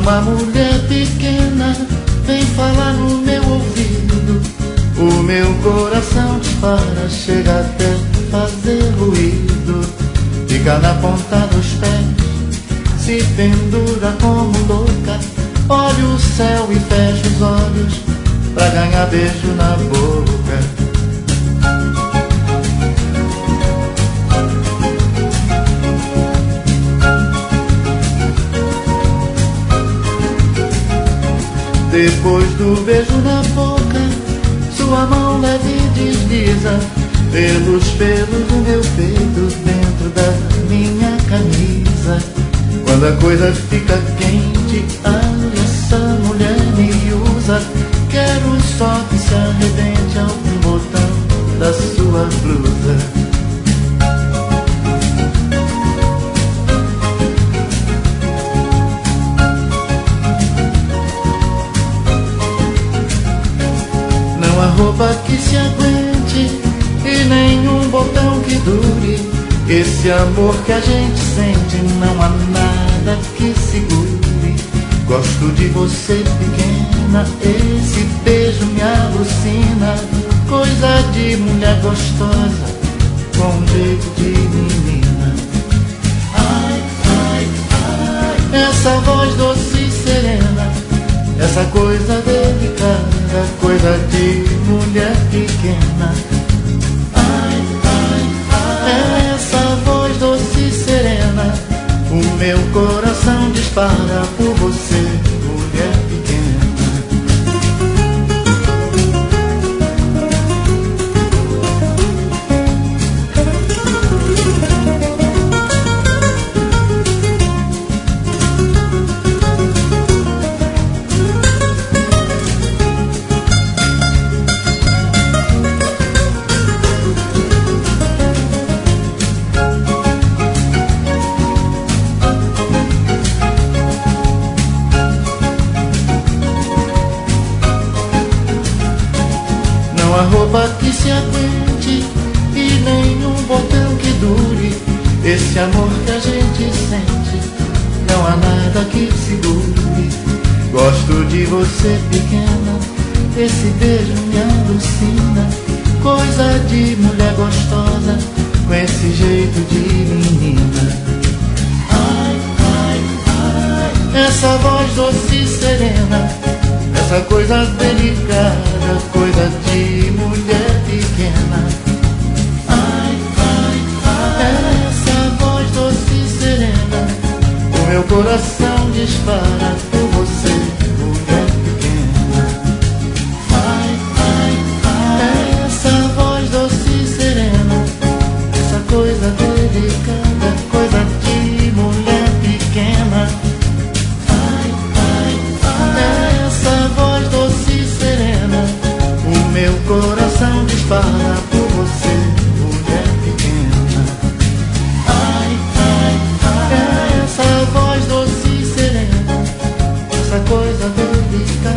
Uma mulher pequena vem falar no meu ouvido. O meu coração dispara, chega até fazer ruído. Fica na ponta dos pés, se pendura como louca. Olha o céu e fecha os olhos pra ganhar beijo na boca. Depois do beijo na boca, sua mão leve desliza pelos pelos do meu peito, dentro da minha camisa. Quando a coisa fica quente, ai, essa mulher me usa. Quero só que se arrebente algum botão da sua blusa. Uma roupa que se aguente e nenhum botão que dure. Esse amor que a gente sente, não há nada que segure. Gosto de você pequena, esse beijo me alucina. Coisa de mulher gostosa, com jeito de menina. Ai, ai, ai, essa voz doce e serena, essa coisa delicada, coisa de mulher pequena. Ai, ai, ai, essa voz doce e serena, o meu coração dispara por você, mulher pequena. Uma roupa que se aguente e nenhum botão que dure. Esse amor que a gente sente, não há nada que segure. Gosto de você pequena, esse beijo me alucina. Coisa de mulher gostosa, com esse jeito de menina. Ai, ai, ai, essa voz doce e serena, essa coisa delicada, coisa de mulher pequena. Ai, ai, ai, essa voz doce e serena, o meu coração dispara por você, mulher pequena. Ai, ai, ai, essa voz doce e serena, essa coisa delicada, coisa de mulher pequena. Meu coração dispara por você, mulher pequena. Ai, ai, ai, essa voz doce e serena, essa coisa delicada.